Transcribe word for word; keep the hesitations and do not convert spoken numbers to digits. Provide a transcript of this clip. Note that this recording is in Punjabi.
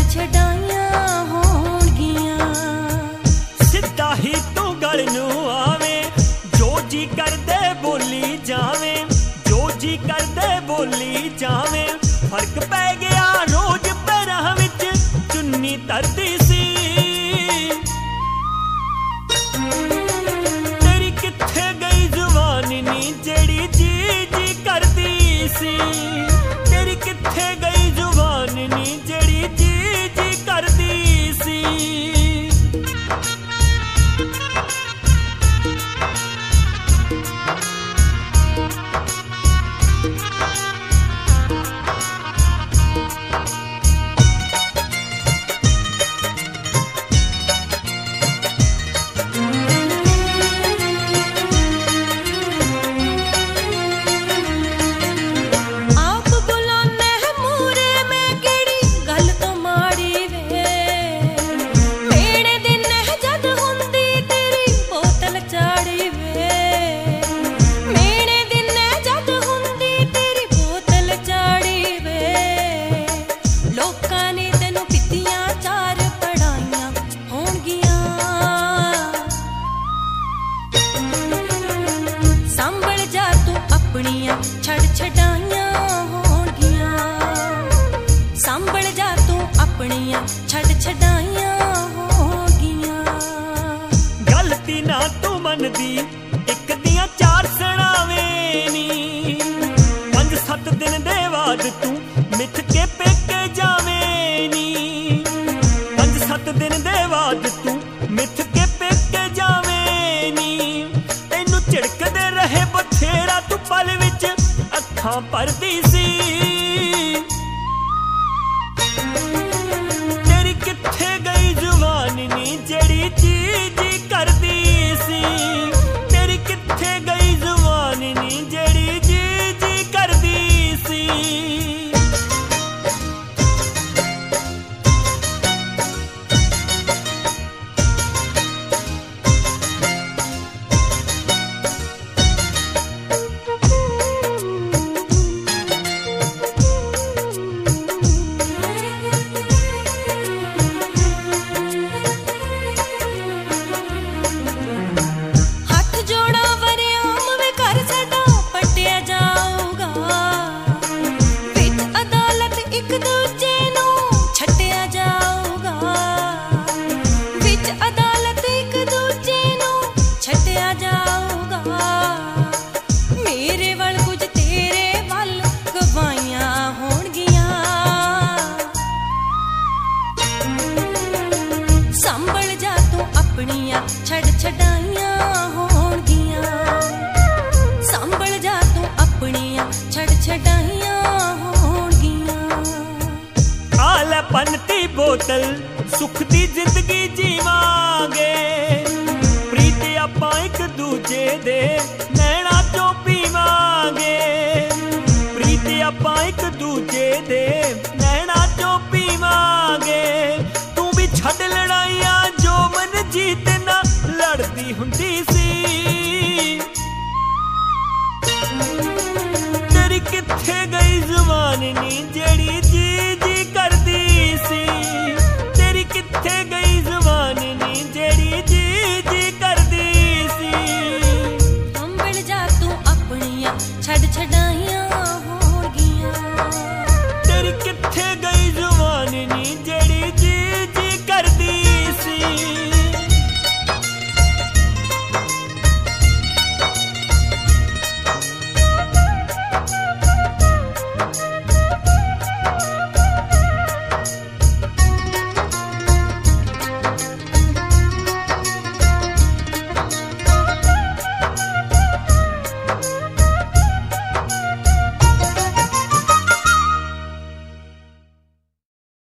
ਛਡਾਈਆਂ ਹੋਣਗੀਆਂ। ਸਿੱਧਾ ਹੀ ਤੂੰ ਗਲ ਨੂੰ ਆਵੇਂ, ਜੋ ਜੀ ਕਰਦੇ ਬੋਲੀ ਜਾਵੇਂ, ਜੋ ਜੀ ਕਰਦੇ ਬੋਲੀ ਜਾਵੇਂ। ਫਰਕ ਪੈ ਗਿਆ ਰੋਜ਼ ਪੈਰਾਂ ਵਿੱਚ ਚੁੰਨੀ ਧਰਦੀ ਸੀ। ਤੇਰੀ ਕਿੱਥੇ ਗਈ ਜ਼ੁਬਾਨ ਨੀ ਜਿਹੜੀ ਜੀ ਜੀ ਕਰਦੀ ਸੀ। ਤੇਰੀ ਕਿੱਥੇ ਗਈ ਜ਼ੁਬਾਨ ਨੀ ਜਿਹੜੀ ਜੀ ਜੀ ਕਰਦੀ ਸੀ। ਛੱਡ ਛਡਾਈਆਂ ਹੋਣਗੀਆਂ। ਸੰਭਲ ਜਾ ਤੂੰ ਆਪਣੀਆਂ ਛੱਡ ਛਡਾਈਆਂ ਹੋਣਗੀਆਂ। ਗਲਤੀ ਨਾ ਤੂੰ ਮੰਨਦੀ, ਇੱਕ ਦੀਆਂ ਚਾਰ ਸੁਣਾਵੇਂ ਨੀ। ਪੰਜ ਸੱਤ ਦਿਨ ਦੇ ਬਾਅਦ ਤੂੰ ਮਿੱਥ ਕੇ ਪੇਕੇ ਜਾਵੇਂ ਨੀ। ਪੰਜ ਸੱਤ ਦਿਨ ਦੇ ਬਾਅਦ ਤੂੰ ਮਿੱਥ ਕੇ ਪੇਕੇ ਜਾਵੇਂ ਨੀ। ਤੈਨੂੰ ਝਿੜਕਦੇ ਰਹੇ ਬਥੇਰਾ ਤੂੰ ਪਲ ਵਿੱਚ ਅੱਖਾਂ ਭਰਦੀ ਸੀ। ਤੇਰੀ ਕਿੱਥੇ ਗਈ ਜ਼ੁਬਾਨ ਨੀ ਜਿਹੜੀ ਜੀ ਜੀ ਕਰਦੀ ਸੀ। ਤੇਰੀ ਕਿੱਥੇ ਗਈ ਜ਼ੁਬਾਨ ਨੀ ਜਿਹੜੀ ਜੀ ਜੀ ਕਰਦੀ ਸੀ। ਛੱਡ ਛਡਾਈਆਂ ਹੋਣਗੀਆਂ। ਸੰਭਲ ਜਾ ਤੂੰ ਆਪਣੀਆਂ ਛੱਡ ਛਡਾਈਆਂ ਹੋਣਗੀਆਂ। ਆ ਲੈ ਪੰਨਤੀ ਬੋਤਲ ਸੁੱਖ ਦੀ ਜ਼ਿੰਦਗੀ ਜੀਵਾਂਗੇ। ਪ੍ਰੀਤ ਆਪਾਂ ਇੱਕ ਦੂਜੇ ਦੇ ਨੈਣਾ ਚੋਂ ਪੀਵਾਂਗੇ। ਪ੍ਰੀਤ ਆਪਾਂ ਇੱਕ ਦੂਜੇ ਦੇ ਨੈਣਾ ਚੋਂ ਪੀਵਾਂਗੇ। ਤੂੰ ਵੀ ਛੱਡ ਲੜਾਈਆਂ ਜੋ ਮਨ ਜੀਤ ਨਾ ਲੜਦੀ ਹੁੰਦੀ ਸੀ। ਤੇਰੀ ਕਿੱਥੇ ਗਈ ਜ਼ੁਬਾਨ ਨੀ ਜਿਹੜੀ